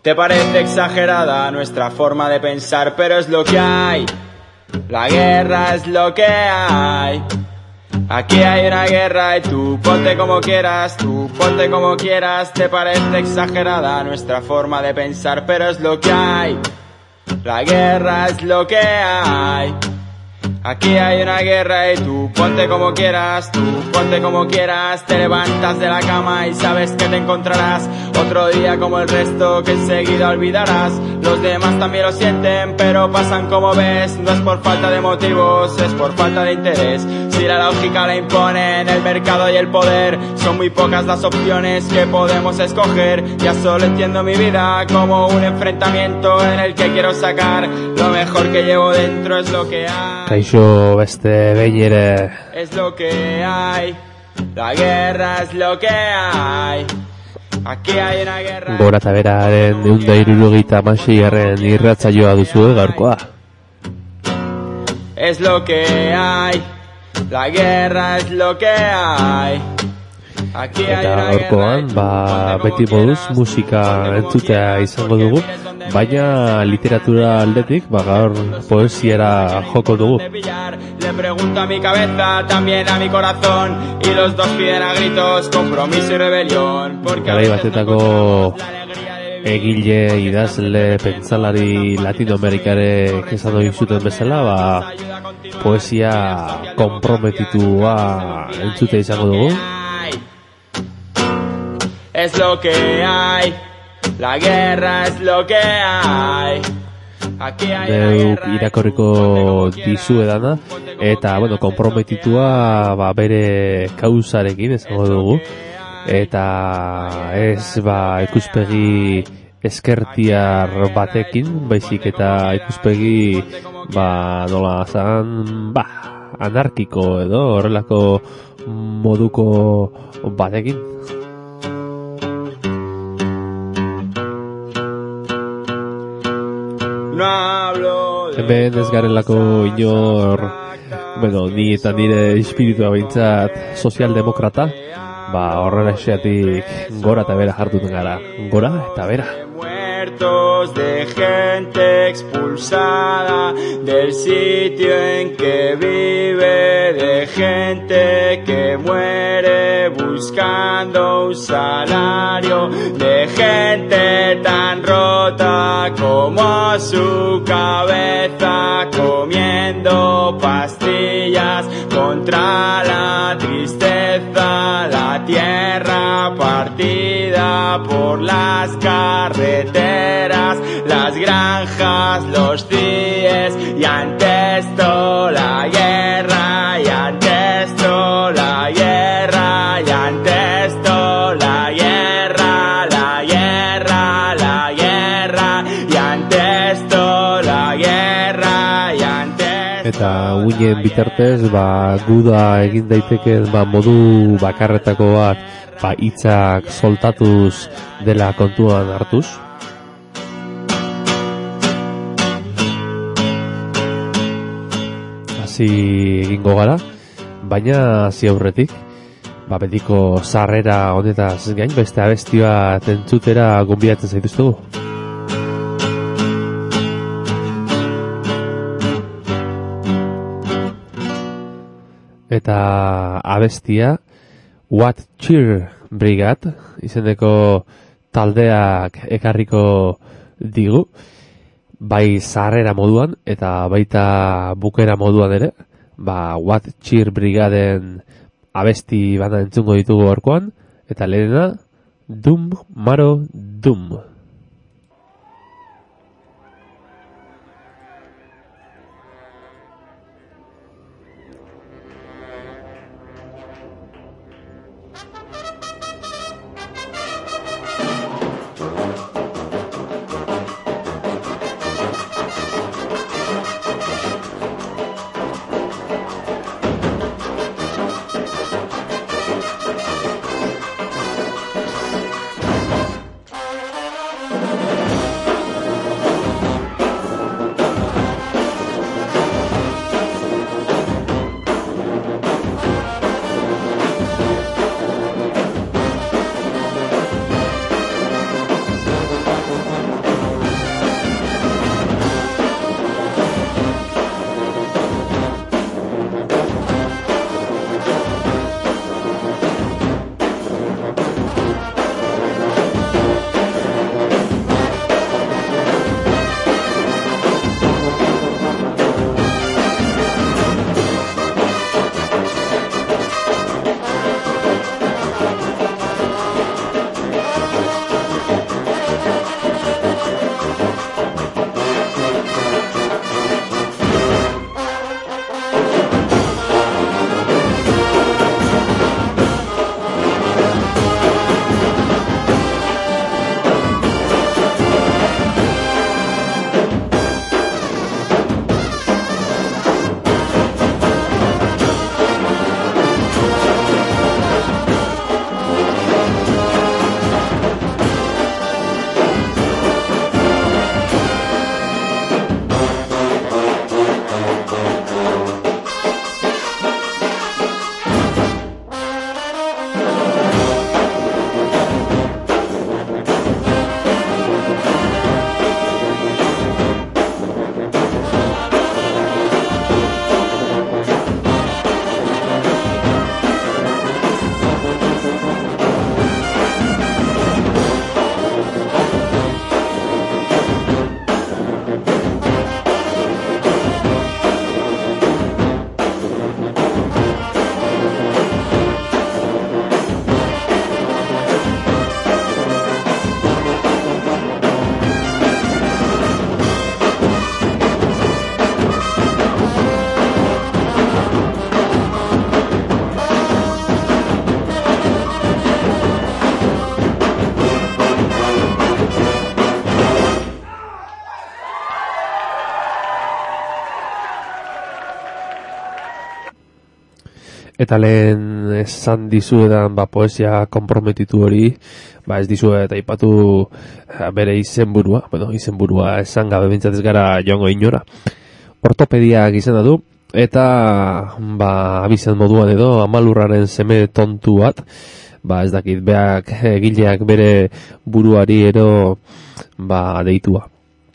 Te parece exagerada nuestra forma de pensar, pero es lo que hay. La guerra es lo que hay. Aquí hay una guerra y tú ponte como quieras, tú ponte como quieras. Te parece exagerada nuestra forma de pensar, pero es lo que hay. La guerra es lo que hay. Aquí hay una guerra y tú ponte como quieras, tú ponte como quieras. Te levantas de la cama y sabes que te encontrarás otro día como el resto que enseguida olvidarás. Los demás también lo sienten, pero pasan como ves. No es por falta de motivos, es por falta de interés. Si la lógica la imponen el mercado y el poder, son muy pocas las opciones que podemos escoger. Ya solo entiendo mi vida como un enfrentamiento en el que quiero sacar lo mejor que llevo dentro. Es lo que hay. Kaixo, beste behin ere. Es lo que hay. La guerra es lo que hay. Aquí hay una guerra. Gora eta beraren 176. irratsaioa duzu gaurkoa. Es lo que hay. La guerra es lo que hay. Aquí hay Eta una gaurkoan, beti moduz musika entzutea izango dugu, baina literatura aldetik, gaur poesiara joko dugu. Le pregunto a mi cabeza, también a mi corazón, y los dos piden a gritos compromiso y rebelión. Garai batetako egile, idazle, pentsalari latinoamerikare esan hori zuten bezala, poesia konprometitua entzutea izango dugu. Es lo que hay. La guerra es lo que hay. Aquí hay una guerra. Irakorriko dizuedana eta konprometitua bere kausarekin esango dugu. Eta ez ikuspegi eskertiar batekin, baizik eta ikuspegi nola zan anarkiko edo horrelako moduko batekin. Hemen ez garelako inor, ni eta nire espiritua behintzat sozialdemokrata, horrela eseatik gora eta bera jartuten gara. Gora eta bera. Muertos de gente expulsada del sitio en que vive, de gente que muere buscando un salario, de gente tan rota como su cabeza, comiendo pastillas contra la tristeza, la tierra partida por las carreteras, las granjas, los CIEs, y ante esto la guerra, y ante esto la guerra, y ante esto la guerra, la guerra, la guerra, y ante esto la guerra, y ante esto. Eta uinen bitartez, guda egin daiteken modu bakarretako bat, hitzak soltatuz dela kontuan hartuz. Hasi egingo gara, baina hasi aurretik, betiko sarrera honetaz gain, beste abesti bat entzutera gonbidatzen zaituztegu. Eta abestia What Cheer Brigade izeneko taldeak ekarriko digu, bai sarrera moduan eta baita bukera moduan ere. What Cheer Brigadeen abesti bana entzungo ditugu gaurkoan, eta lehenena Dum Maro Dum. Eta lehen esan dizuedan poesia konprometitu hori, ez dizuet aipatu bere izenburua, izenburua esan gabe bintzat ez gara joango inora. Ortopediak izena du, eta abizen moduan edo amalurraren seme tontu bat, ez dakit, beak egileak bere buruari ero deitua.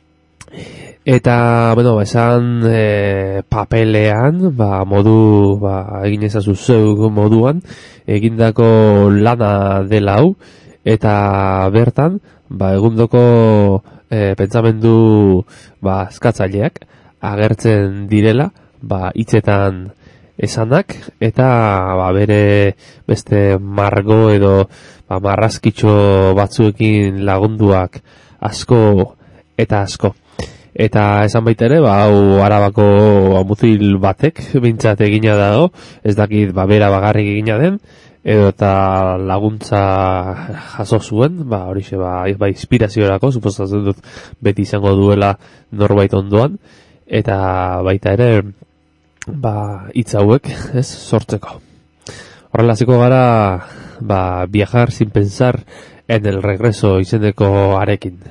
Eta, esan papelean, modu, egin ezazu zeuk moduan, egindako lana dela hau, eta bertan, egundoko pentsamendu eskatzaileak agertzen direla, hitzetan esanak, eta bere beste margo edo marrazkitxo batzuekin lagunduak asko eta asko. Eta esan baita ere, hau Arabako mutil batek bintzat egina dago, ez dakit bera bagarrik egina den, edo eta laguntza jaso zuen, horixe inspiraziorako, suposatzen dut beti izango duela norbait ondoan, eta baita ere, hitz hauek, ez, sortzeko. Horrelaziko gara, viajar sin pensar en el regreso izeneko arekin.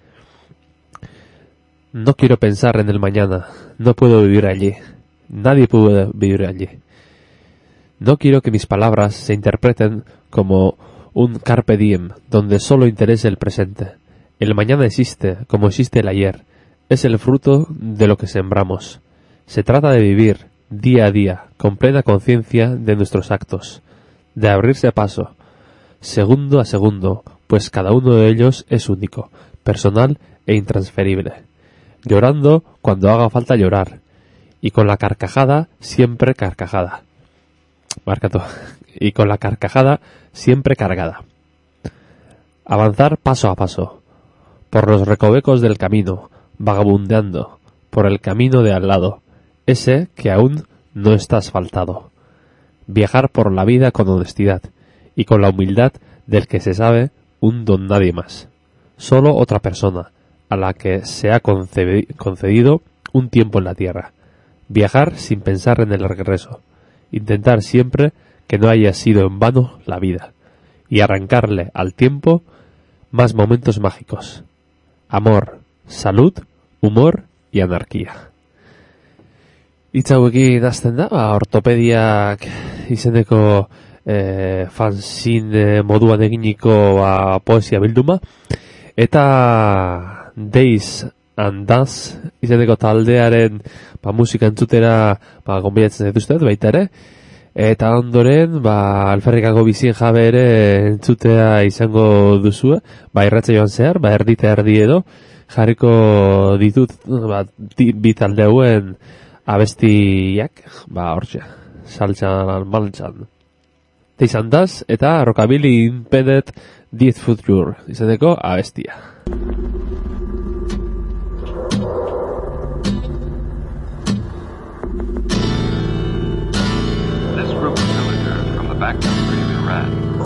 No quiero pensar en el mañana, no puedo vivir allí, nadie puede vivir allí. No quiero que mis palabras se interpreten como un carpe diem, donde solo interese el presente. El mañana existe, como existe el ayer, es el fruto de lo que sembramos. Se trata de vivir, día a día, con plena conciencia de nuestros actos, de abrirse paso, segundo a segundo, pues cada uno de ellos es único, personal e intransferible. Llorando cuando haga falta llorar, y con la carcajada siempre carcajada. Y con la carcajada siempre cargada. Avanzar paso a paso, por los recovecos del camino, vagabundeando, por el camino de al lado, ese que aún no está asfaltado. Viajar por la vida con honestidad, y con la humildad del que se sabe un don nadie más. Solo otra persona, a la que se ha concedido un tiempo en la tierra. Viajar sin pensar en el regreso. Intentar siempre que no haya sido en vano la vida. Y arrancarle al tiempo más momentos mágicos. Amor, salud, humor y anarquía. Hitz hauekin hasten da, ortopediak izeneko fanzine moduan eginiko poesia bilduma. Eta Days and Dance izeneko taldearen musika entzutera gonbidatzen dituztet baita ere, eta ondoren alferrikako bizien jabe ere entzutea izango duzue, irratza joan zehar, erdita erdi edo jarriko ditut bi talde hauen abestiak, hortxe saltxan maltxan. Days and Dance eta Rockabilly Impeded Death Future izeneko abestia. Back to the rat.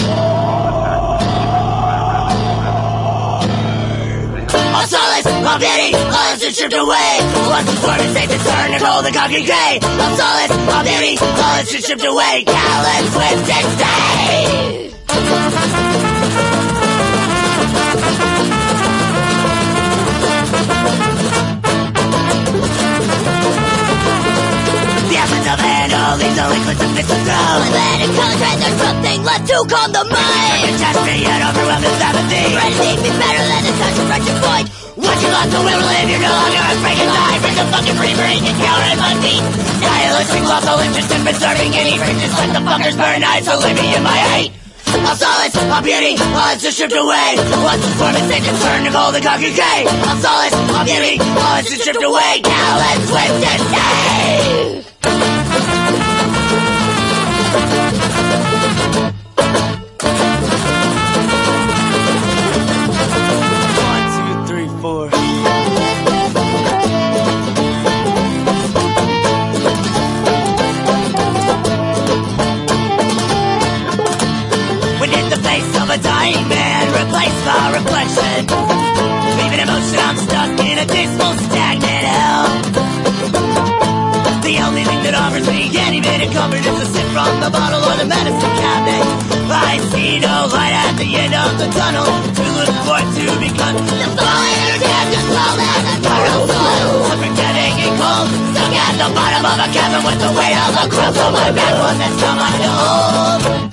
All solace, all beauty, all is stripped away. Once the storm is safe to turn and hold the cocky gray. All solace, all beauty, all is stripped away. Callous with stay. The essence of it all leaves a liquid to mix and throw. Let it concentrate, there's something left to calm the mind. You're just me and overwhelmed with apathy. Ready to make me better than a touch of wretched void. Once you lost the will to live, you're no longer afraid to die. Bring the fucking reaper, he can counter in my feet. Nihilistic, lost all interest in preserving any riches. Let the fuckers burn out, so leave me in my hate. All solace, all beauty, all is stripped away. Once the storm is safe to turn to gold and cocky gay. All solace, all beauty, all is stripped away. Now let's swim to stay. 1, 2, 3, 4. When in the face of a dying man, replace my reflection. Leaving emotion, I'm stuck in a dismal, stagnant hell. The only thing that offers me any bit of comfort different if the sip from the bottle or the medicine cabinet. I see no light at the end of the tunnel. Too little for it to be cut. The falling or death is cold as a turtle soul. Suffering, getting and cold. Stuck at the bottom of a cabin with the weight of the cross on my back. One that's not my home.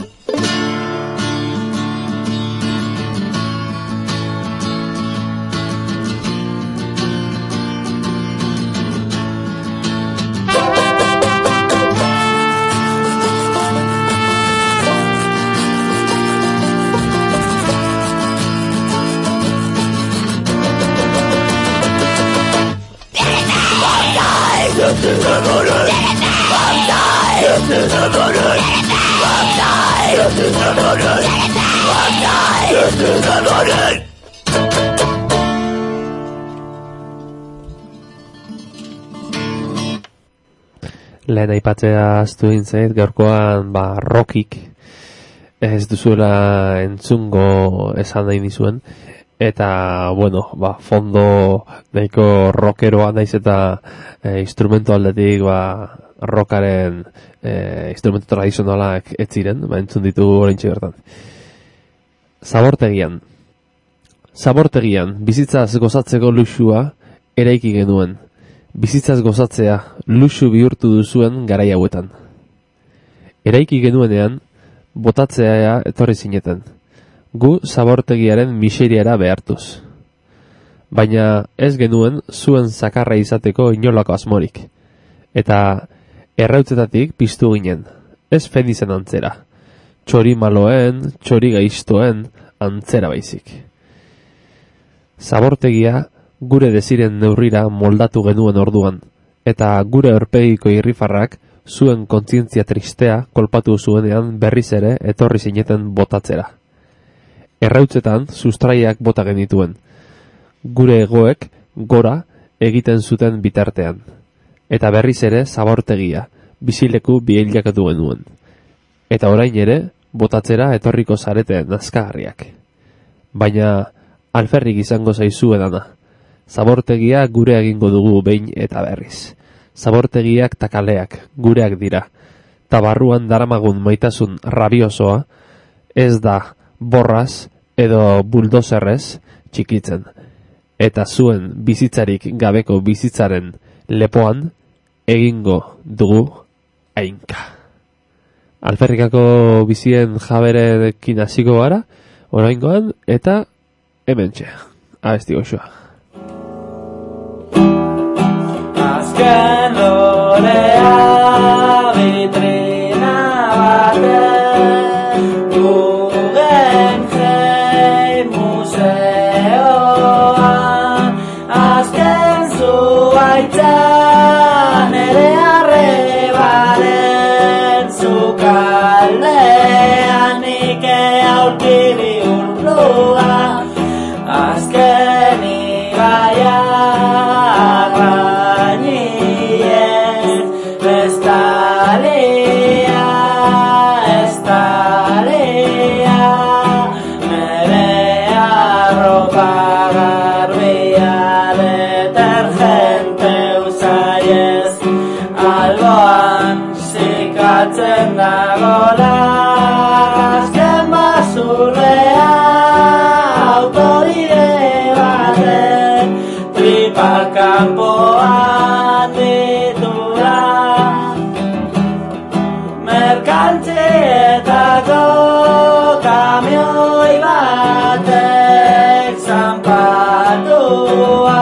Lehen aipatzea aztu dintzait, gaurkoan rockik ez duzuela entzungo esan nahi nizuen, eta, bueno, fondo nahiko rockeroa naiz eta instrumento aldetik, rockaren instrumento tradizionalak ez ziren, entzun ditugu oraintxe bertan. Zabortegian, bizitzaz gozatzeko luxua eraiki genuen. Bizitzaz gozatzea luxu bihurtu duzuen garai hauetan. Eraiki genuenean, botatzea etorri zineten. Gu zabortegiaren miseriara behartuz. Baina ez genuen zuen zakarra izateko inolako asmorik. Eta errautzetatik piztu ginen, ez fenizen antzera. Txori maloen, txori gaiztoen antzera baizik. Zabortegia gure deziren neurrira moldatu genuen orduan, eta gure aurpegiko irrifarrak zuen kontzientzia tristea kolpatu zuenean berriz ere etorri zineten botatzera. Errautzetan sustraiak bota genituen, gure egoek gora egiten zuten bitartean, eta berriz ere zabortegia bizileku bihailakatu genuen. Eta orain ere botatzera etorriko zarete nazkagarriak. Baina alferrik izango zaizu edana. Zabortegia gure egingo dugu behin eta berriz. Zabortegiak takaleak gureak dira. Tabarruan daramagun maitasun rabiosoa ez da borraz edo buldozerrez txikitzen. Eta zuen bizitzarik gabeko bizitzaren lepoan egingo dugu ainka. Alferrikako bizien jaberekin hasiko gara, oraingoan eta hementxe. Abesti goxoa. Azken lorea vitrina baten Guggenheim museoan azken zuaitzan ere arrebaren zukaldean nike aurkiri urplua azken ibaia azken basurrea autobide baten tripak kanpoan ditura merkantzietako kamioi batek zanpatua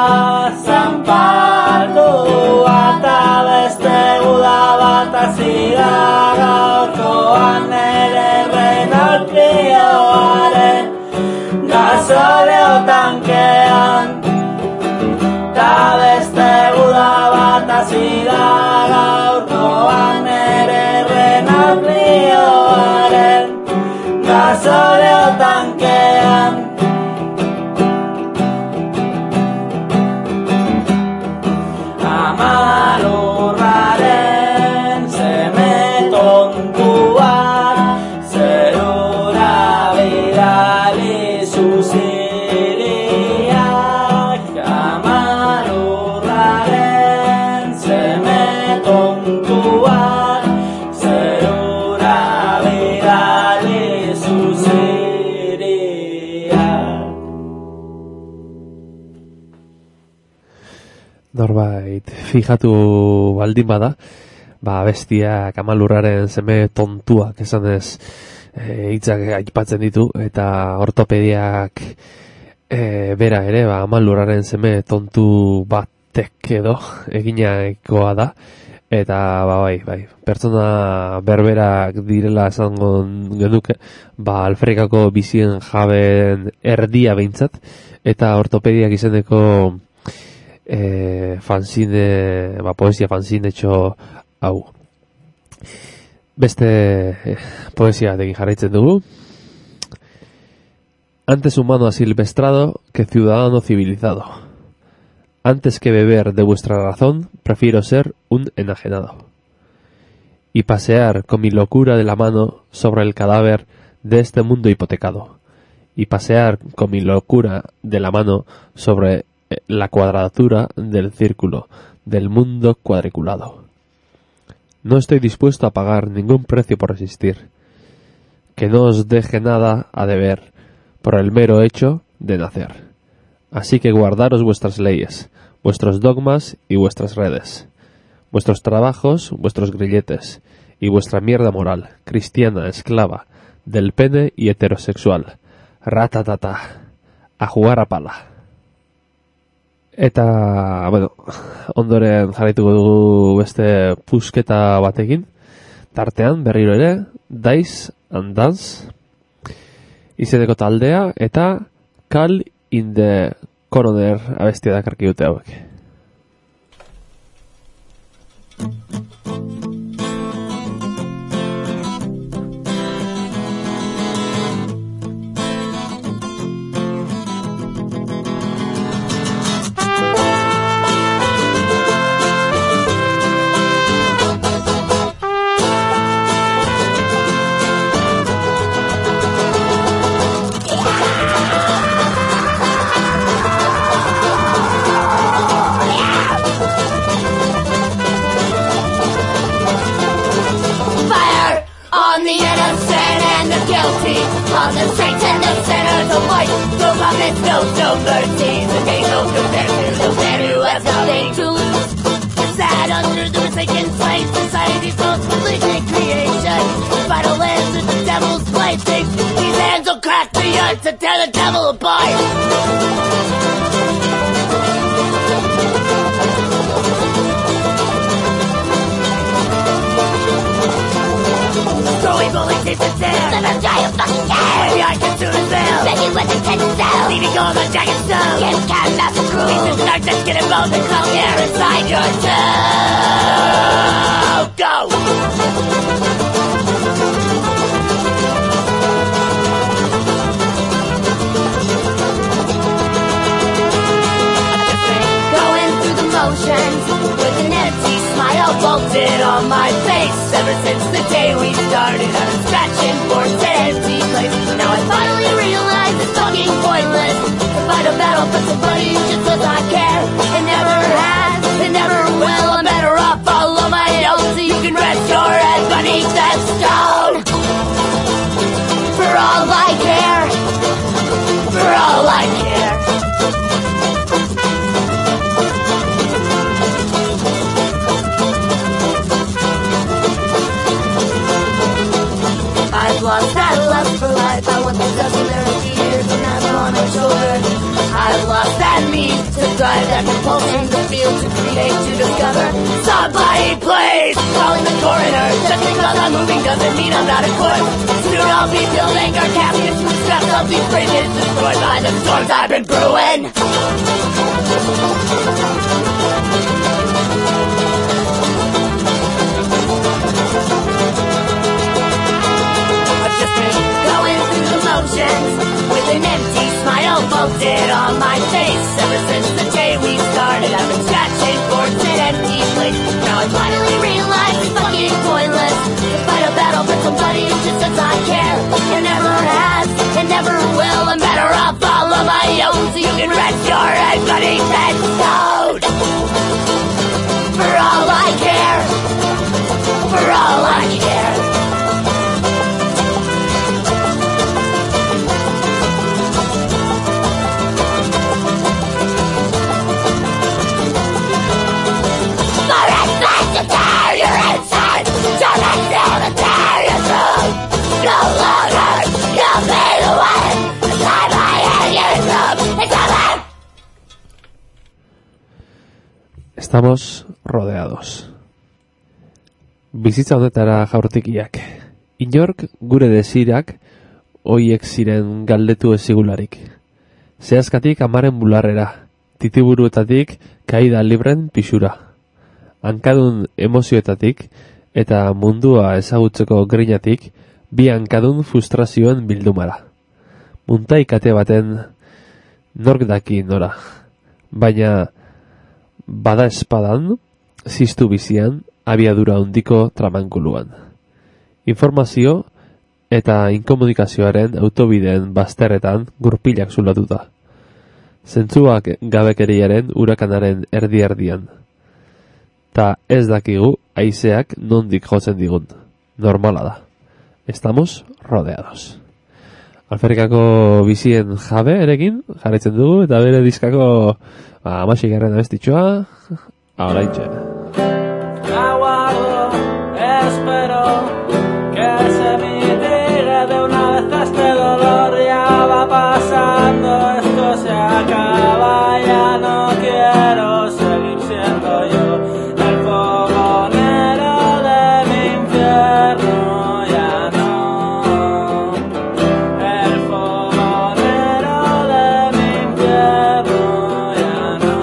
eta beste guda bat azira gaurkoan ere Renault-Clioaren gasoleo tankean eta beste guda bat azira gaurkoan ere Renault-Clioaren gasoleo tankean Amalurraren semetontuak zerura bidali zuziriak Amalurraren semetontuak norbait fijatu baldin bada, bestiak Amalurraren seme tontuak esanez hitzak aipatzen ditu, eta ortopediak bera ere, Amalurraren seme tontu batek edo eginaikoa da, eta bai, pertsona berberak direla esango genuke, Alferrikako bizien jaben erdia behintzat, eta ortopediak izeneko fanzine, poesia fanzine etxo hau. Beste poesia batekin jarraitzen dugu. Antes humano asilvestrado que ciudadano civilizado. Antes que beber de vuestra razón, prefiero ser un enajenado. Y pasear con mi locura de la mano sobre el cadáver de este mundo hipotecado. Y pasear con mi locura de la mano sobre la cuadratura del círculo del mundo cuadriculado. No estoy dispuesto a pagar ningún precio por resistir. Que no os deje nada a deber por el mero hecho de nacer. Así que guardaros vuestras leyes, vuestros dogmas y vuestras redes, vuestros trabajos, vuestros grilletes y vuestra mierda moral, cristiana, esclava, del pene y heterosexual. Ratatata, a jugar a pala. Eta, ondoren jarraituko dugu beste pusketa batekin, tartean berriro ere, Dice and Dance, izeneko taldea, eta Call in the Coroner abestia dakarki dute hauek. On the saints and the sinners alike, no promise, no mercy. The day goes compared to the man who has nothing to lose. Sad under the forsaken flame, society's most malignant creation. Vital lands in the devil's plaything. These hands will crack the earth to tear the devil apart. Throwing bowling tapes and sand. Let them die of fucking care. Maybe I can soon as well. Begging what they tend to sell. Leading on the jagged stone. Get cat master cruel. Pieces of dark that skin and bones and cloud air inside your tail. Go! Going through the motions with an empty smile bolted on my face. Ever since the day we started, I've been scratching for an empty place. Now I finally realize it's fucking pointless to fight a battle for somebody just as I care. It never has, it never will. I'm better off follow my own so you can rest your head beneath that stone. For all I care, for all I care. I've lost that love for life. I want the dozen years and that's on my shoulder. I've lost that need to drive, that compulsion to feel, to create, to discover. Somebody please calling the coroner. Just because I'm moving doesn't mean I'm not equipped. Soon I'll be building our caskets with scraps of these bridges destroyed by the storms I've been brewing. Going through the motions with an empty smile bolted on my face. Ever since the day we started, I've been scratching for an empty place. Now I finally realize it's fucking pointless to fight a battle for somebody just as I care. It never has, it never will. I'm better off follow my own so you can rest your head beneath that stone. For all I care, for all I care. Estamos rodeados. Bizitza honetara jaurtikiak. Inork gure desirak hoiek ziren galdetu ezigularik. Zehazkatik amaren bularrera, titiburuetatik kaida libren pixura. Hankadun emozioetatik eta mundua ezagutzeko grinatik bi hankadun frustrazioen bildumara. Muntai kate baten nork daki nora, baina bada espadan, ziztu bizian, abiadura handiko tramankuluan. Informazio eta inkomunikazioaren autobideen bazterretan gurpilak zulatuta. Zentzuak gabekeriaren urakanaren erdi-erdian. Ta ez dakigu haizeak nondik jotzen digun. Normala da. Estamos rodeados. Alferrikako bizien jabe erekin jarraitzen dugu eta bere diskako amasigarren abestitxoa oraintxe. Aguardo, espero que se mitigue de una vez este dolor. Ya va pasando, esto se acaba. Ya no quiero seguir siendo yo el fogonero de mi infierno. Ya no, el fogonero de mi infierno. Ya no.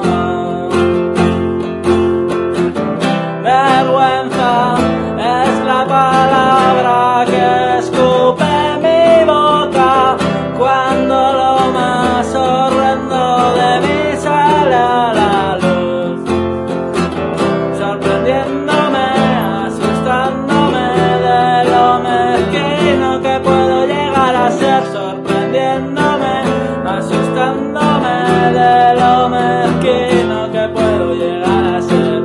Vergüenza es la palabra que escupe mi boca cuando lo más horrendo de mí sale a la luz, sorprendiéndome, asustándome de lo mezquino que puedo llegar a ser, sorprendiéndome, asustándome de lo mezquino que puedo llegar a ser.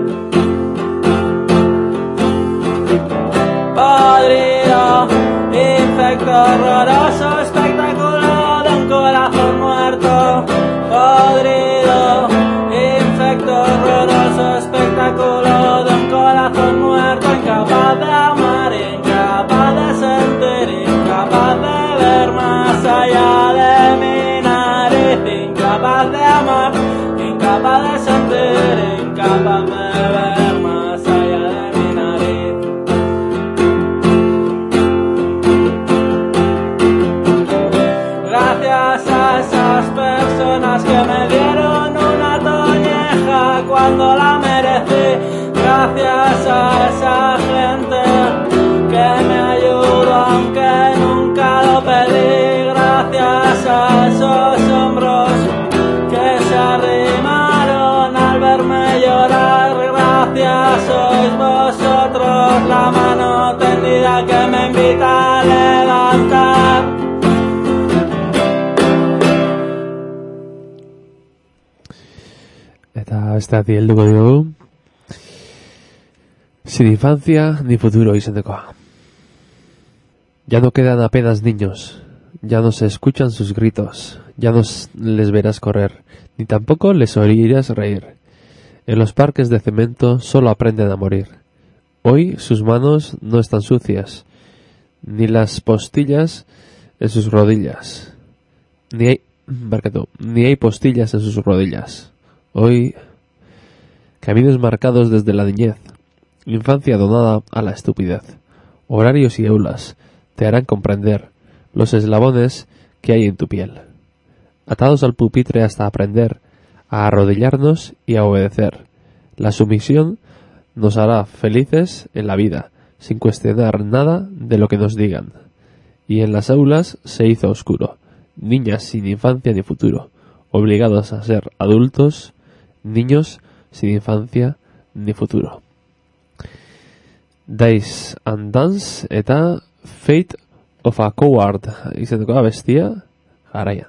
Podrido, infecto, horroroso, espectáculo de un corazón muerto. Podrido, infecto, horroroso, espectáculo de un corazón muerto. Incapaz de amar, incapaz de sentir, incapaz de ver más allá de mi nariz. Incapaz de amar, incapaz de sentir, incapaz de ver más allá de mi nariz. Gracias a esas personas que me dieron una toñeja cuando la merecí. Gracias a esa gente que me ayudó aunque nunca lo pedí. Gracias a esos hombros que se arrimaron al verme llorar. Gracias sois vosotros la mano tendida que me invita a levantar. Eta besteati helduko diogu. Sin infancia ni futuro izendekoa. Ya no quedan apenas niños. Ya no se escuchan sus gritos. Ya no les verás correr. Ni tampoco les oirás reír. En los parques de cemento solo aprenden a morir. Hoy sus manos no están sucias. Ni las postillas en sus rodillas. Ni hay postillas en sus rodillas. Hoy, caminos marcados desde la niñez, infancia donada a la estupidez, horarios y aulas te harán comprender los eslabones que hay en tu piel, atados al pupitre hasta aprender a arrodillarnos y a obedecer. La sumisión nos hará felices en la vida, sin cuestionar nada de lo que nos digan. Y en las aulas se hizo oscuro, niñas sin infancia ni futuro, obligados a ser adultos, niños sin infancia ni futuro. Days and Dance eta Fate of a Coward izeneko abestia jarraian.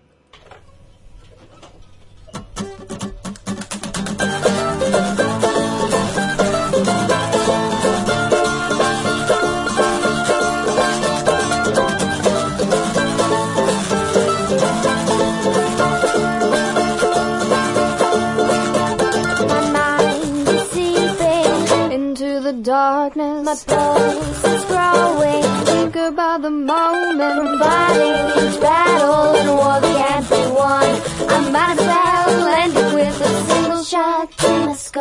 Darkness, my pulse is growing. Think about the moment we're fighting each battle and war that can't be won. I might as well end it with a single shot in the sky.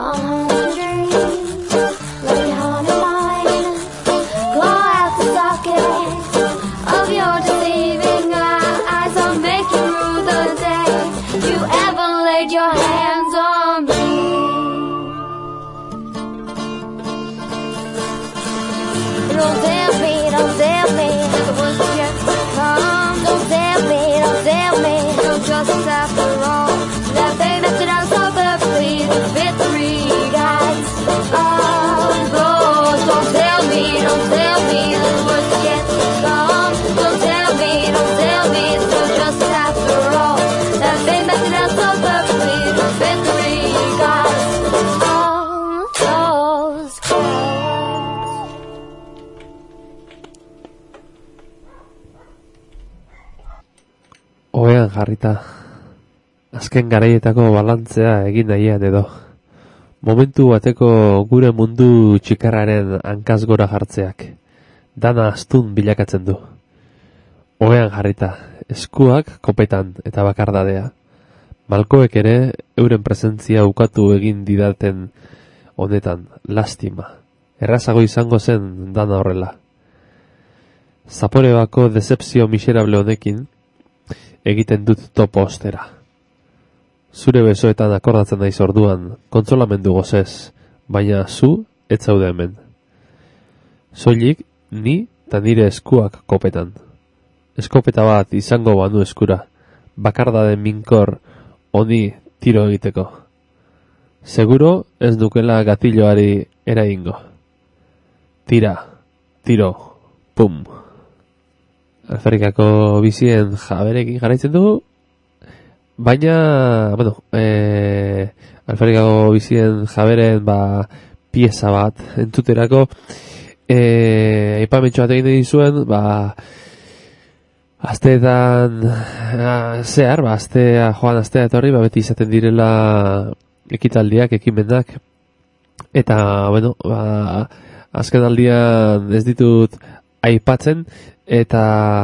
Oean jarrita, azken garaietako balantzea egin nahian edo. Momentu bateko gure mundu txikarraren hankaz gora jartzeak, dana astun bilakatzen du. Oean jarrita, eskuak kopetan eta bakardadea. Malkoek ere euren presentzia ukatu egin didaten honetan, lastima. Errazago izango zen dana horrela. Zapore bako decepzio miserable honekin, egiten dut topo ostera. Zure besoetan akordatzen naiz orduan, kontsolamendu gozez, baina zu ez zaude hemen. Soilik, ni eta nire eskuak kopetan. Eskopeta bat izango banu eskura, bakardaden minkor honi tiro egiteko. Seguro ez dukela gatilloari eraingo. Tira, tiro, pum. Alferrikako bizien jaberekin jarraitzen dugu, baina, Alferrikako bizien jaberen pieza bat entuterako aipamentxo bat egin dizuen, asteetan zehar, astea etorri, beti izaten direla ekitaldiak, ekimenak, eta, azken aldian ez ditut aipatzen, eta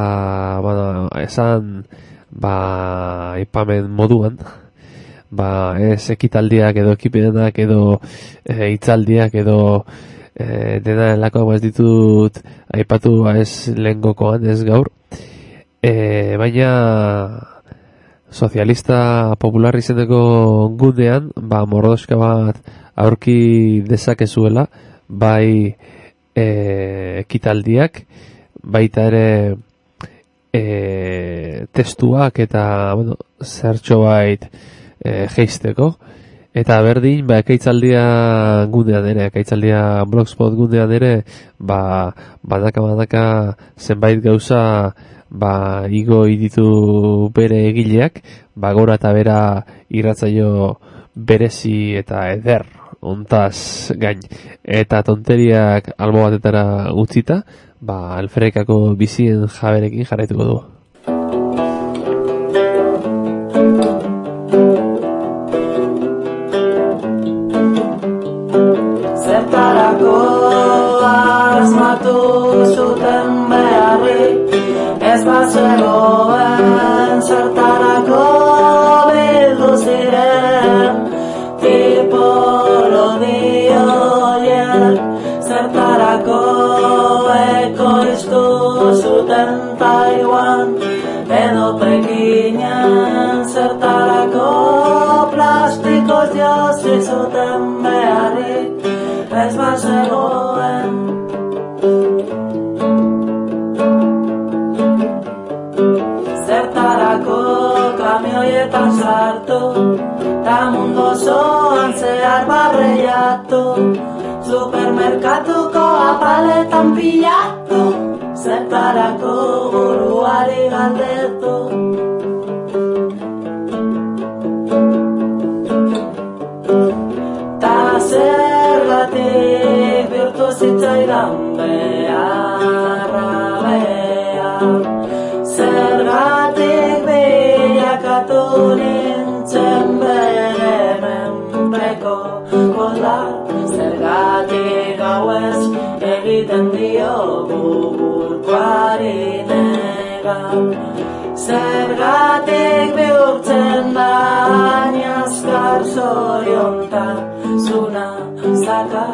esan aipamen moduan ez ekitaldiak edo ekipenak edo hitzaldiak edo dena delako ez ditut aipatu ez lehengokoan ez gaur, baina sozialista popular izeneko gunean mordoska bat aurki dezakezuela bai ekitaldiak baita ere testuak eta zertxo bait geisteko eta berdin ekaitzaldia gunean ere, ekaitzaldia blogspot gunean ere badaka zenbait gauza igo ditu bere egileak gora eta bera irratzaio berezi eta eder ontaz gain eta tonteriak albo batetara utzita Alferrikako bizien jaberekin jarraituko du. Zertarako asmatu zuten beharrik, ez bazegoen zertarako bildu ziren tipologia horiek, zertarako ekoiztu zuten Taiwan edo Pekinen, zertarako plastikoz josi zuten beharrik ez bazegoen. Zertarako kamioietan sartu ta mundu osoan zehar barreiatu, supermerkatuko apaletan pilatu, zertarako buruari galdetu. Ta zergatik bihurtu zitzaidan beharra behar, zergatik bilakatu nintzen bere menpeko kolar, zergatik gauez egiten diogu burkoari negar, zergatik bihurtzen da hain azkar zoriontan erantzuna zakar.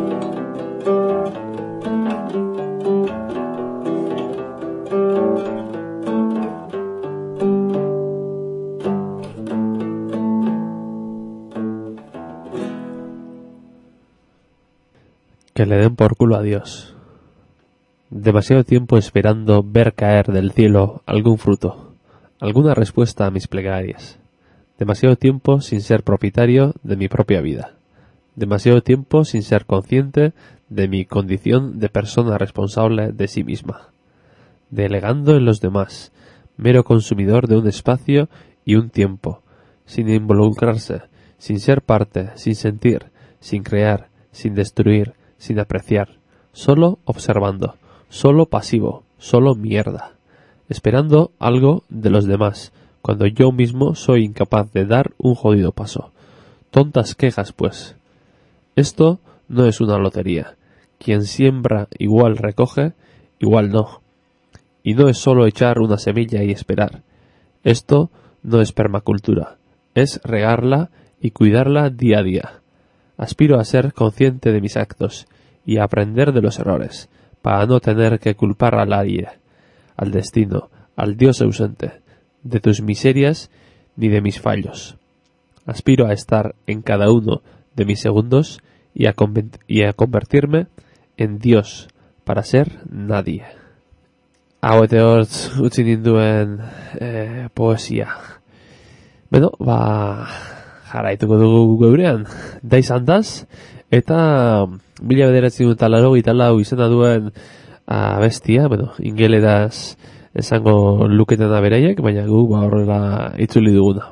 Que le den por culo a Dios. Demasiado tiempo esperando ver caer del cielo algún fruto, alguna respuesta a mis plegarias. Demasiado tiempo sin ser propietario de mi propia vida. Demasiado tiempo sin ser consciente de mi condición de persona responsable de sí misma. Delegando en los demás, mero consumidor de un espacio y un tiempo, sin involucrarse, sin ser parte, sin sentir, sin crear, sin destruir, sin apreciar, solo observando, solo pasivo, solo mierda, esperando algo de los demás, cuando yo mismo soy incapaz de dar un jodido paso. Tontas quejas, pues. Esto no es una lotería. Quien siembra igual recoge, igual no. Y no es solo echar una semilla y esperar. Esto no es permacultura, es regarla y cuidarla día a día. Aspiro a ser consciente de mis actos y a aprender de los errores, para no tener que culpar al aire, al destino, al Dios ausente, de tus miserias ni de mis fallos. Aspiro a estar en cada uno de mis segundos y a convertirme en Dios para ser nadie. Hau eta hortz utzi ninduen poesia. Beno, jarraituko dugu geurean, da izan daz, eta 1984 izena duen abestia, ingeleraz esango luketena beraiek, baina gu horrela itzuli duguna.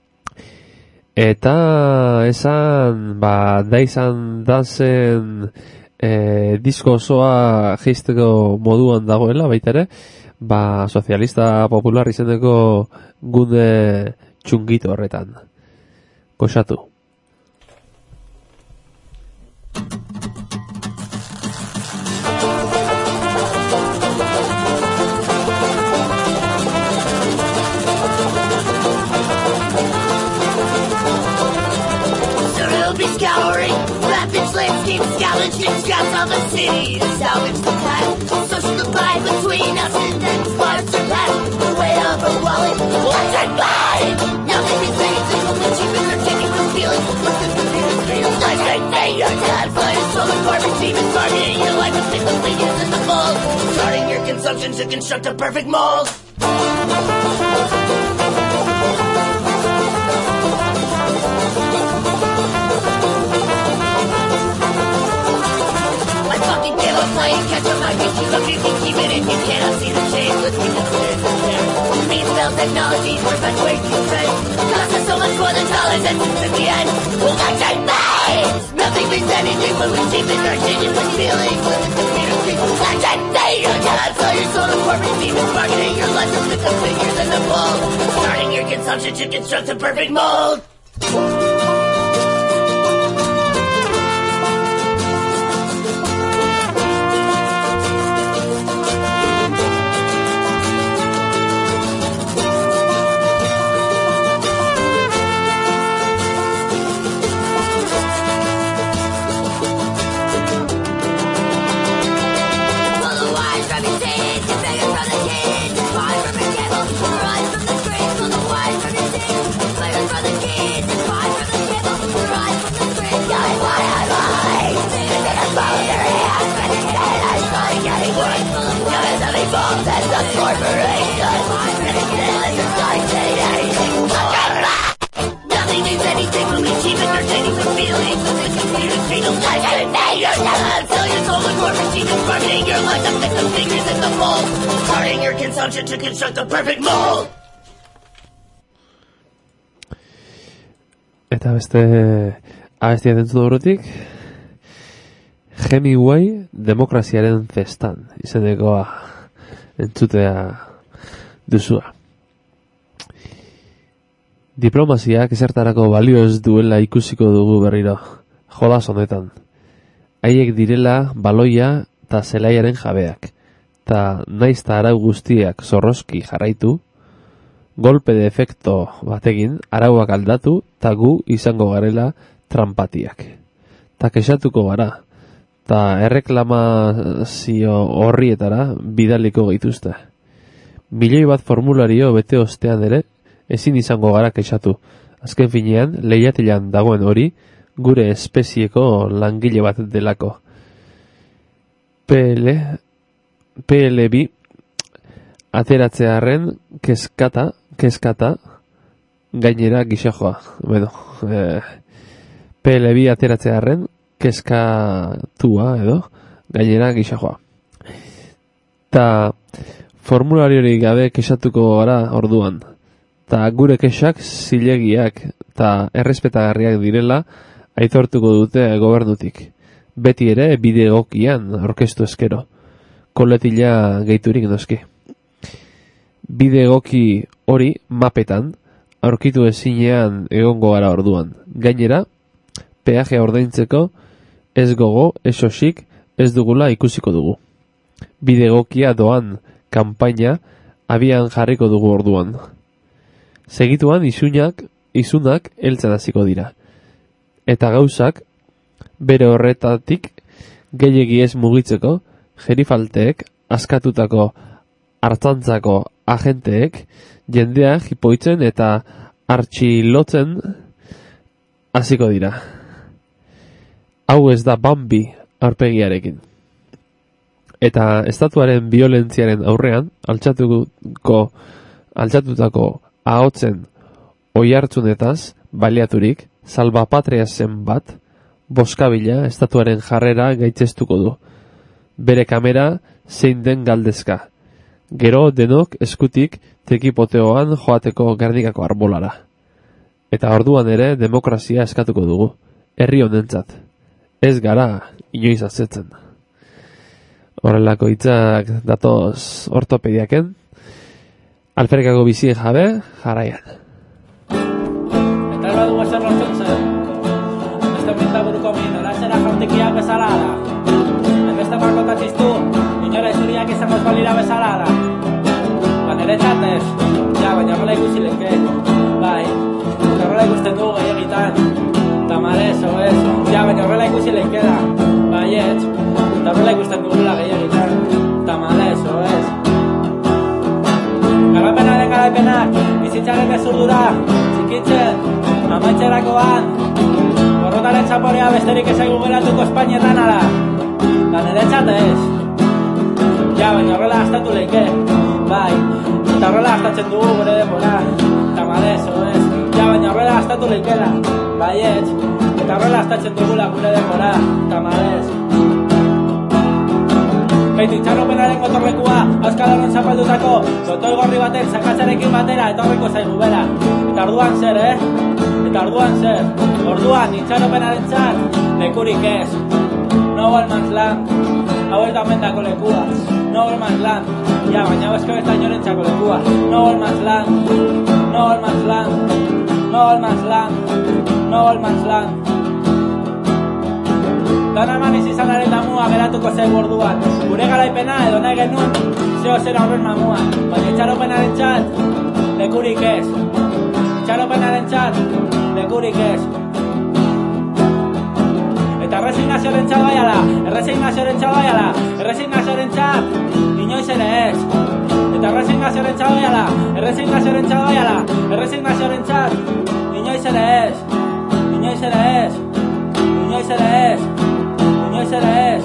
Eta esan, da izan dazen disko osoa geisteko moduan dagoela, baita ere, sozialista popular izeneko gune txungito horretan. Goxatu. Scraps of the city to salvage the past. Social divide between us and then sparks are past. The weight of a wallet, what's it blind? Nothing is anything only cheap and entertaining with feelings. What's the computer screen? Like I say, your dad finds solar carbon team and targeting your life with single figures in the mold. Starting your consumption to construct a perfect mold. Playing catch up, I think you look, you can keep it if you cannot see the change. Let's keep it clear, means spell technology, worth much way to trend. Cost us so much more than dollars, and in the end, we'll got your face. Nothing means anything when we keep it, our genuine feelings. With the computer screen, like I say, your dad, so your solar corporate team is marketing your life with the figures in the mold. Starting your consumption to construct a perfect mold. Nothing means anything when we keep entertaining the feelings of the computer screen. Like I say, your dad, sell your soul and corporate team is marketing your life to fit the figures in the mold. Starting your consumption to construct the perfect mold. Eta beste abestia dentzu daurotik, Hemingway demokraziaren festan izenekoa entzutea duzua. Diplomaziak ezertarako balio ez duela ikusiko dugu berriro, jolas honetan. Haiek direla baloia eta zelaiaren jabeak, eta naiz ta arau guztiak zorroski jarraitu, golpe de efekto batekin arauak aldatu eta gu izango garela trampatiak. ta kexatuko gara, ta erreklamazio horrietara bidaliko gaituzte. Milioi bat formulario bete ostean ere, ezin izango gara kexatu. Azken finean, lehiatilan dagoen hori, gure espezieko langile bat delako. PLB ateratzearen keskata, gainera gixajoa. Bueno, PLB ateratzearen keskatua edo, gainera gixajoa. Ta formulariorik gabe kexatuko gara orduan. Ta gure kexak zilegiak eta errespetagarriak direla aitortuko dute gobernutik. Beti ere bide egokian aurkeztu eskero. Koletila gehiturik noski. Bide egoki hori mapetan aurkitu ezinean egongo gara orduan. Gainera, peajea ordaintzeko ez gogo, ez osik, ez dugula ikusiko dugu. Bide egokia doan kanpaina abian jarriko dugu orduan. Segituan izunak heltzen hasiko dira. Eta gauzak, bere horretatik gehiegi ez mugitzeko, gerifalteek, askatutako hartzantzako agenteek, jendea jipoitzen eta artxilotzen hasiko dira. Hau ez da Bambi aurpegiarekin. Eta estatuaren violentziaren aurrean, altxatutako ahotzen oihartzunetaz baliaturik, salbapatria zen bat, boskabila estatuaren jarrera gaitzestuko du. Bere kamera zein den galdezka. Gero denok eskutik tekipoteoan joateko Gernikako arbolara. Eta orduan ere demokrazia eskatuko dugu. Herri honentzat. Ez gara inoiz azetzen. Horrelako hitzak datoz ortopediaken. Alferrikako bizien jabe, jarraian. Eta dugu ezer lortzen zen. Beste pinta buruko min, horatzera jauntikiak bezala da. Beste markotatiztu, inora izuriak izango balira bezala da. Nere txatez, ja, baina horrela ikusi leke. Bai, eta horrela ikusten dugu gehiagitan. Tamalez, oez, ja, baina horrela ikusi leke da. Baietz, eta horrela ikusten dugula gehiagitan. Tamalez, oez. Garaipenak, bizitzaren ezurdura, txikitzen, amaitxerakoan, borrotaren txaporea besterik ezaigu geratuko Espainietan ala. Da nere txatez. Ja, baina horrela gastatu leike, bai, eta horrela gastatzen dugu gure denbora, tamalez, oez. Ja, baina horrela gastatu leikela, baietz, eta horrela gastatzen dugula gure denbora, tamalez. Beitu itxarropenaren gotorlekua, Euskal zapaldutako, gotoi gorri batek zakatzarekin batera, etorriko zaigu bera. Eta orduan zer, Eta orduan zer? Orduan itxarropenaren txat, lekurik ez. No Man's Land, hau ez da mendako lekua. No Man's Land, ja, baina bezko ez da inorentzako lekua. No Man's Land, No Man's Land, No Man's Land, No Man's Land. Dana eman izizanaren damua geratuko zaigu orduan. Gure garaipena edo nahi genuen, zeo zera horren mamuan. Baina itxaropenaren txat, lekurik ez. Itxaropenaren txat, lekurik ez. Eta erresignazioaren txat baiala, erresignazioaren txat, inoiz ere ez. Eta erresignazioaren txat baiala, erresignazioaren txat, inoiz ere ez. Inoiz ere ez. Inoiz ere ez. Inoiz ere ez.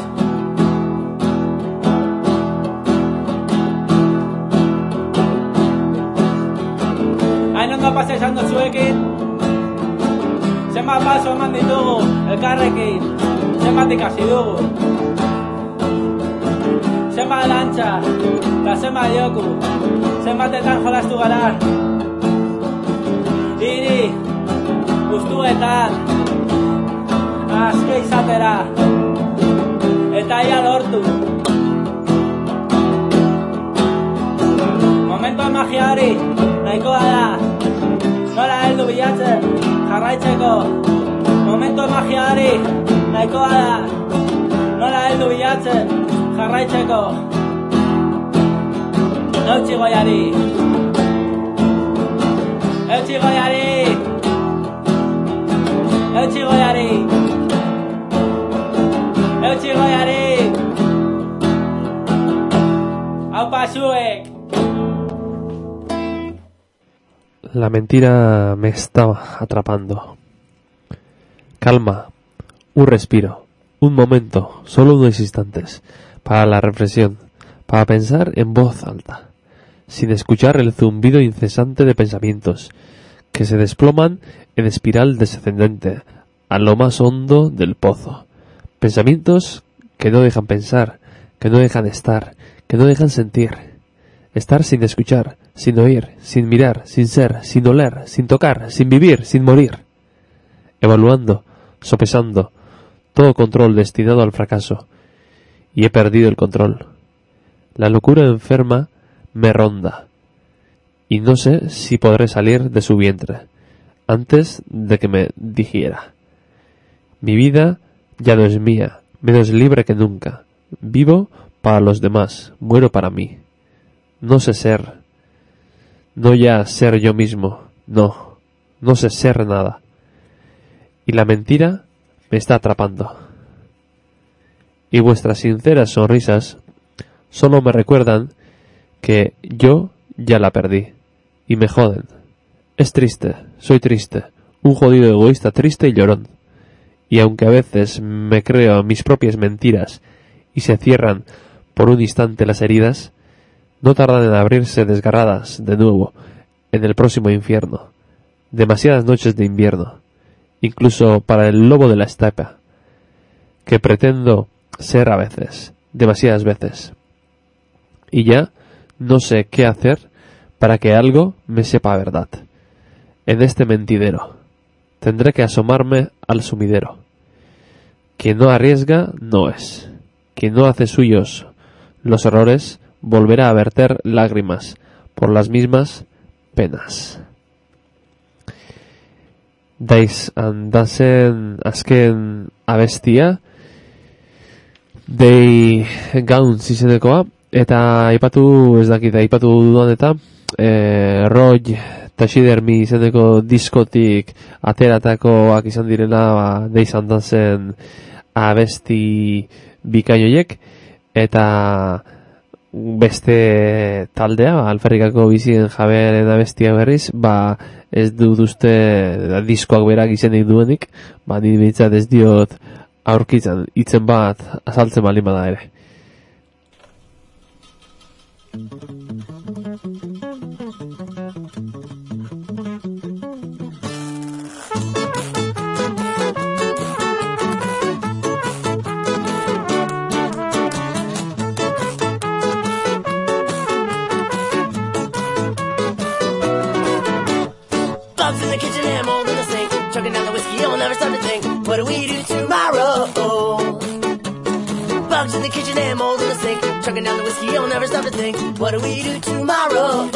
Hain ondo pasa izan dozuekin, zenbat paso eman ditugu elkarrekin, zenbat ikasi dugu, zenbat dantza, eta zenbat joku, zenbatetan jolastu gara. Hiri guztuetan azke izatera, eta ia lortu. Momentua magiari nahikoa da, nola heldu bilatzen jarraitzeko. Momentua magiari nahikoa da, nola heldu bilatzen jarraitzeko. Eutsi goiari, eutsi goiari, eutsi goiari. txigoiari! Aupa zuek! La mentira me estaba atrapando. Calma, un respiro, un momento, solo unos instantes, para la reflexión, para pensar en voz alta, sin escuchar el zumbido incesante de pensamientos que se desploman en espiral descendente a lo más hondo del pozo. Pensamientos que no dejan pensar, que no dejan estar, que no dejan sentir. Estar sin escuchar, sin oír, sin mirar, sin ser, sin oler, sin tocar, sin vivir, sin morir. Evaluando, sopesando, todo control destinado al fracaso. Y he perdido el control. La locura enferma me ronda. Y no sé si podré salir de su vientre antes de que me digiera. Mi vida ya no es mía, menos libre que nunca. Vivo para los demás, muero para mí. No sé ser. No ya ser yo mismo. No sé ser nada. Y la mentira me está atrapando. Y vuestras sinceras sonrisas solo me recuerdan que yo ya la perdí. Y me joden. Es triste, soy triste. Un jodido egoísta triste y llorón. Y aunque a veces me creo mis propias mentiras y se cierran por un instante las heridas, no tardan en abrirse desgarradas de nuevo en el próximo infierno. Demasiadas noches de invierno, incluso para el lobo de la estepa, que pretendo ser a veces, demasiadas veces. Y ya no sé qué hacer para que algo me sepa a verdad. En este mentidero tendré que asomarme al sumidero. Quien no arriesga no es. Quien no hace suyos los errores volverá a verter lágrimas por las mismas penas. Daiz handazen azken abestia Dei Gauntz izenekoa, eta aipatu dudan eta Roy Taxidermi izeneko diskotik ateratakoak izan direla Deiz handazen abesti bikainoiek, eta beste taldea, Alferrikako bizien jabearen abestia berriz, ez dut uste diskoak berak izenik duenik, nire bintzat ez diot aurkitzen, hitzen bat azaltzen baldin bada ere. Bugs in the kitchen and mold in the sink, chugging down the whiskey, you'll never stop to think, what do we do tomorrow? Bugs in the kitchen and mold in the sink, chugging down the whiskey, you'll never stop to think, what do we do tomorrow?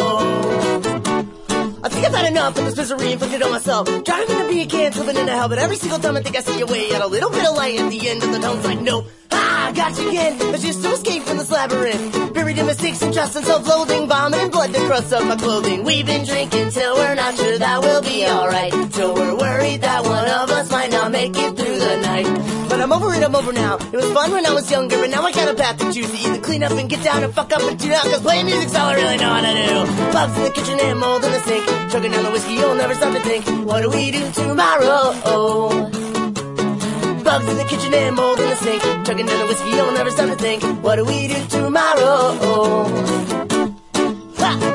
I think I've had enough of this misery inflicted on myself. Driving to be a can, slipping into hell, but every single time I think I see a way out, a little bit of light at the end of the tunnel's like, nope. Ah, got you again, as just to escape from this labyrinth. Buried in mistakes and trust and self-loathing, vomit and blood that crusts up my clothing. We've been drinking till we're not sure that we'll be alright, till we're worried that one of us might not make it through the night. But I'm over it, I'm over now. It was fun when I was younger, but now I got a path to choose, to either clean up and get down and fuck up and tune out, cause playing music's all I really know how to do. Bugs in the kitchen and mold in the sink, chugging down the whiskey, you'll never stop to think, what do we do tomorrow? Bugs in the kitchen and mold in the sink, chugging down the whiskey, you'll never stop to think, what do we do tomorrow? Ha!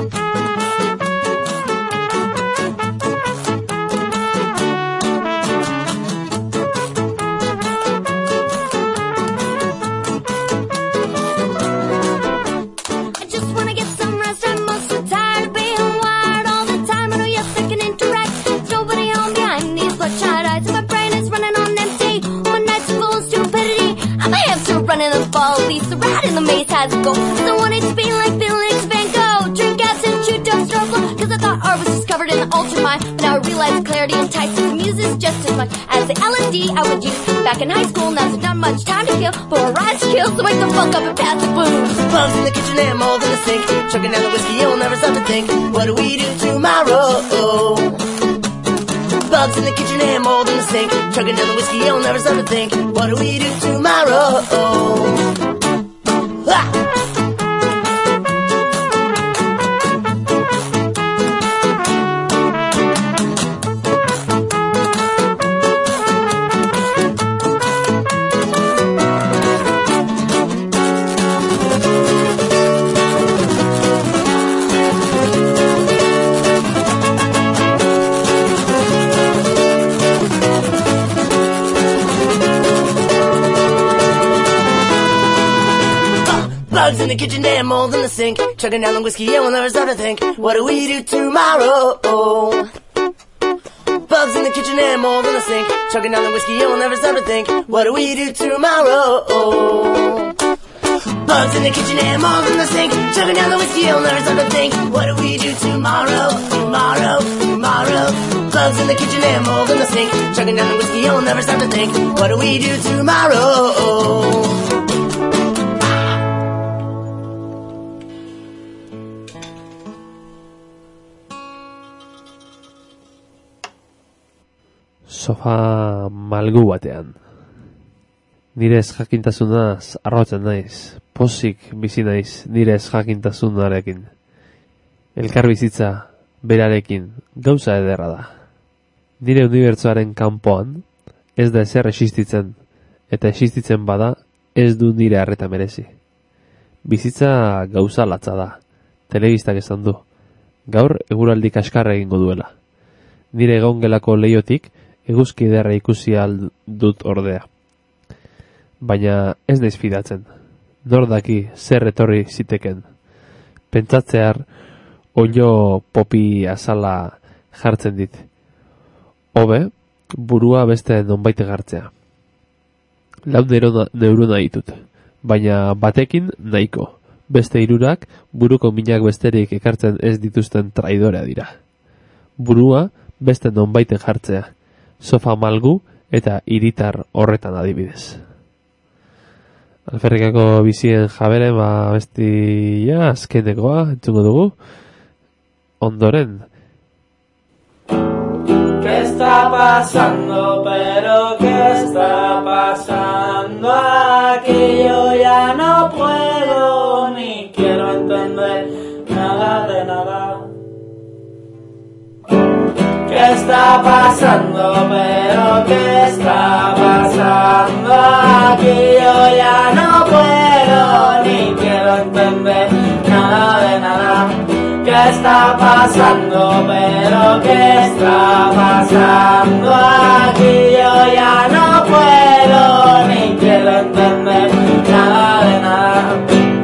The rat in the maze has a goal, cause I wanted to be like Felix Van Gogh. Drink absinthe, chew dope, struggle, cause I thought art was discovered in the ultramine. But now I realize clarity entices the muses just as much as the LSD I would use back in high school. Now there's not much time to kill, but we're rise to kill, so wake the fuck up and pass the booze. Bugs in the kitchen and mold in the sink, chugging down the whiskey, you'll never stop to think, what do we do tomorrow? Bugs in the kitchen and mold in the sink. Chugging down the whiskey, you'll never stop to think. What do we do tomorrow? Ha! Bugs in the kitchen, damn mold in the sink. Chugging down the whiskey, yeah, we'll never stop to think. What do we do tomorrow? Bugs in the kitchen, damn mold in the sink. Chugging down the whiskey, yeah, we'll never stop to think. What do we do tomorrow? Bugs in the kitchen, damn mold in the sink. Chugging down the whiskey, yeah, we'll never stop to think. What do we do tomorrow? Tomorrow, tomorrow. Bugs in the kitchen, damn mold in the sink. Chugging down the whiskey, yeah, we'll never stop to think. What do we do tomorrow? Sofa malgu batean. Nire ez jakintasunaz arrotzen naiz, pozik bizi naiz nire ez jakintasunarekin. Elkar bizitza berarekin gauza ederra da. Nire unibertsoaren kanpoan ez da ezer existitzen, eta existitzen bada ez du nire harreta merezi. Bizitza gauza latza da, telebistak esan du. Gaur eguraldi kaskarra egingo duela. Nire egongelako leiotik eguzki ederra ikusi dut ordea. Baina ez naiz fidatzen. Nor daki zer etorri ziteken. Pentsatzear oilo popi azala jartzen dit. Hobe, burua beste nonbait gartzea. 4 neurona ditut, baina batekin nahiko. Beste 3 buruko minak besterik ekartzen ez dituzten traidorea dira. Burua beste nonbait jartzea. Sofa malgu eta hiritar horretan adibidez. Alferrikako bizien jabere, bestia azkenekoa entzungo dugu. Ondoren. ¿Qué está pasando? Pero ¿qué está pasando aquí? Yo ya no puedo ni quiero entender nada de nada. ¿Qué está pasando? Pero ¿qué está pasando aquí? Yo ya no puedo ni quiero entender nada de nada. ¿Qué está pasando? Pero ¿qué está pasando aquí? Yo ya no puedo ni quiero entender nada de nada.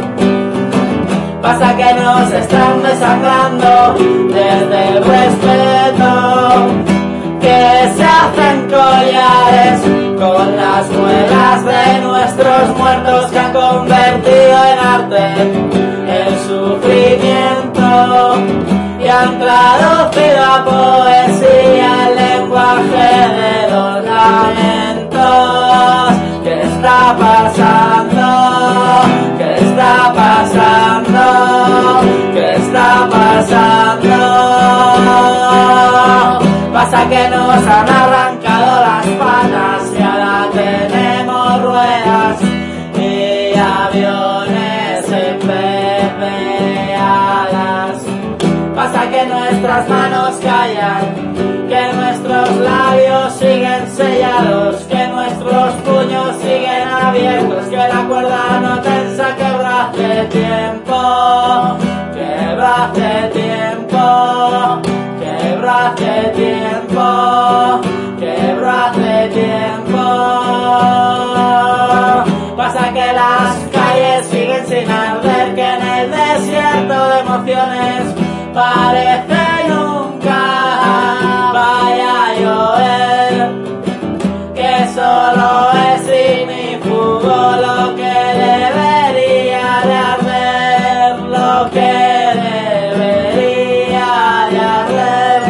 Pasa que nos están desangrando desde el respeto, que se hacen collares con las muelas de nuestros muertos, que han convertido en arte el sufrimiento y han traducido a poesía el lenguaje de los lamentos. ¿Qué está pasando? ¿Qué está pasando? ¿Qué está pasando? Pasa que nos han arrancado las patas y ahora tenemos ruedas y aviones en vez de alas. Pasa que nuestras manos callan, que nuestros labios siguen sellados, que nuestros puños siguen abiertos, que la cuerda no tensa quebra hace tiempo, quebra hace tiempo, quebra hace tiempo, quebra hace tiempo. Pasa que las calles siguen sin arder, que en el desierto de emociones parece nunca vaya a llover, que solo es ignífugo lo que debería de arder, lo que debería de arder.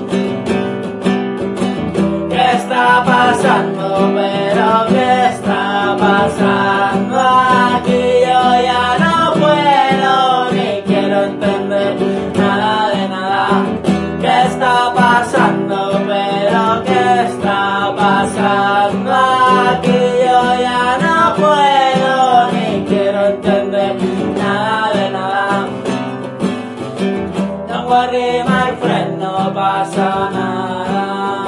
¿Qué está pasando? Pero ¿qué está pasando aquí? Yo ya no puedo ni quiero entender nada de nada. ¿Qué está pasando? Pero pasa nada.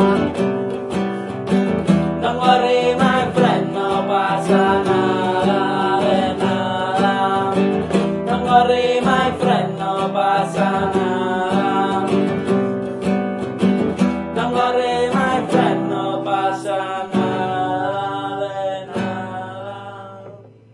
Don't worry, my friend, no pasa nada de nada. Don't worry, my friend, no pasa nada. Don't worry, my friend, no pasa nada de nada.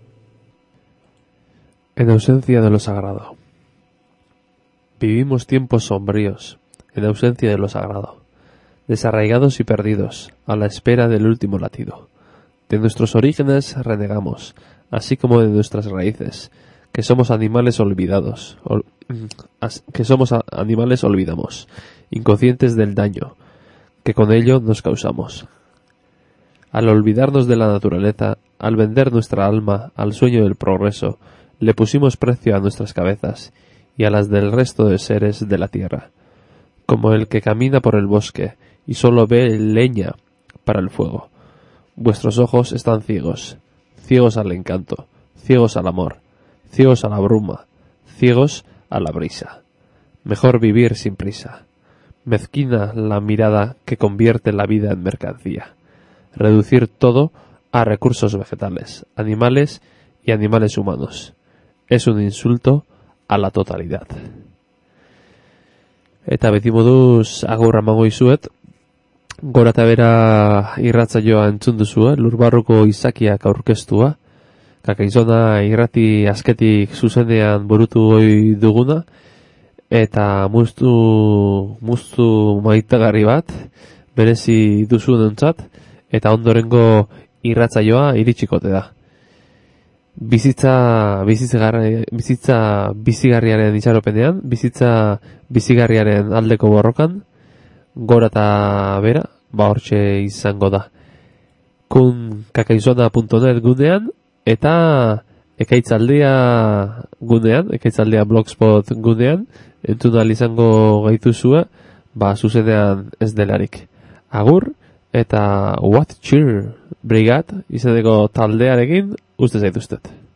En ausencia de lo sagrado. Vivimos tiempos sombríos, en ausencia de lo sagrado, desarraigados y perdidos, a la espera del último latido. De nuestros orígenes renegamos, así como de nuestras raíces, que somos animales olvidados, olvidamos, inconscientes del daño que con ello nos causamos. Al olvidarnos de la naturaleza, al vender nuestra alma al sueño del progreso, le pusimos precio a nuestras cabezas y a las del resto de seres de la tierra, como el que camina por el bosque y solo ve leña para el fuego. Vuestros ojos están ciegos, ciegos al encanto, ciegos al amor, ciegos a la bruma, ciegos a la brisa. Mejor vivir sin prisa. Mezquina la mirada que convierte la vida en mercancía. Reducir todo a recursos vegetales, animales y animales humanos. Es un insulto a la totalidad. Eta beti moduz agurra emango dizuet, gora eta bera irratsaioa entzun duzue, Lurbarruko izakiak aurkeztua, Kakaizona irrati azketik zuzenean burutu goi duguna, eta muztu maitagarri bat, berezi duzunentzat, eta ondorengo irratsaioa iritsikote da. Bizitza bizigarriaren itxaropenean, bizitza bizigarriaren aldeko borrokan, gora eta bera, hortxe izango da. Kakaizona.net gunean, eta ekaitzaldia gunean, ekaitzaldia blogspot gunean, entzun izango gaituzue, zuzenean ez delarik. Agur, eta What Cheer Brigade izeneko taldearekin uste zaituztet.